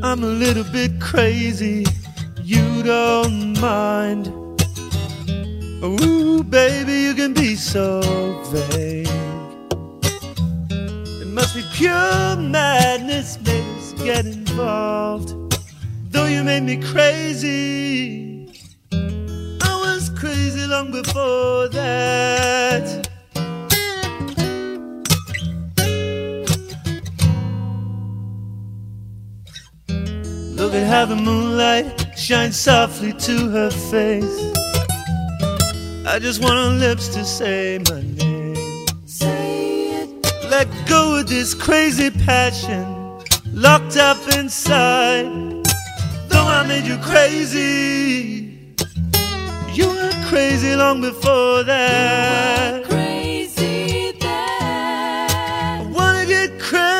I'm a little bit crazy, you don't mind. Ooh, baby, you can be so vague. It must be pure madness made us get involved. Though you made me crazy, I was crazy long before that. Look at how the moonlight shines softly to her face. I just want her lips to say my name. Say it. Let go of this crazy passion locked up inside. Though I made you crazy, you were crazy long before that. Crazy that I wanna get crazy.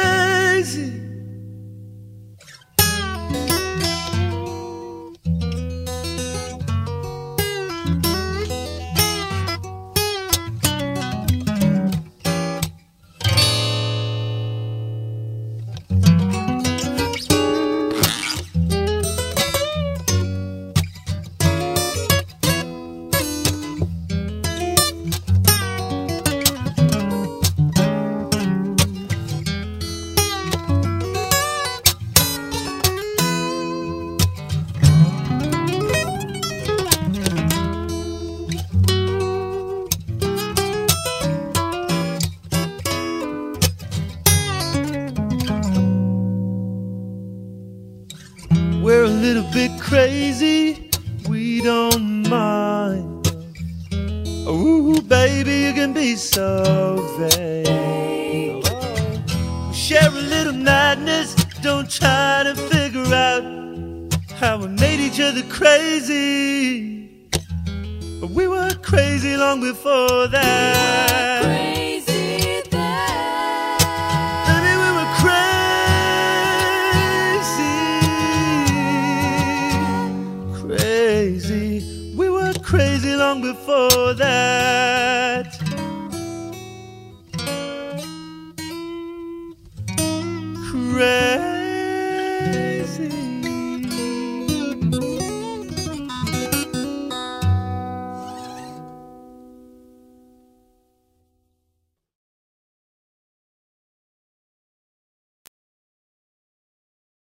We're a little bit crazy, we don't mind. Ooh, baby, you can be so vague. We share a little madness, don't try to figure out how we made each other crazy. We were crazy long before that. crazy that Baby, we were crazy. We were crazy long before that. Crazy.